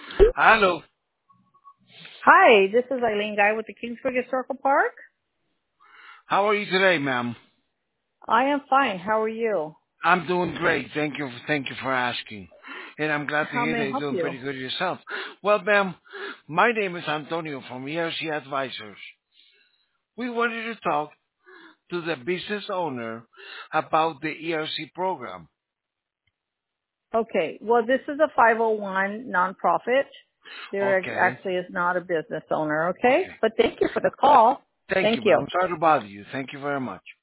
Hello. Hi, this is Eileen Guy with the Kingsburg Historical Park. How are you today, ma'am? I am fine. How are you? I'm doing great. Thank you for asking. And I'm glad to How hear may that I you're help doing you? pretty good yourself. Well, ma'am, my name is Antonio from ERC Advisors. We wanted to talk to the business owner about the ERC program. Okay, well, this is a 501 nonprofit. There Okay. actually is not a business owner, okay? Okay. But thank you for the call. Thank Thank you, ma'am. you. I'm sorry to bother you. Thank you very much.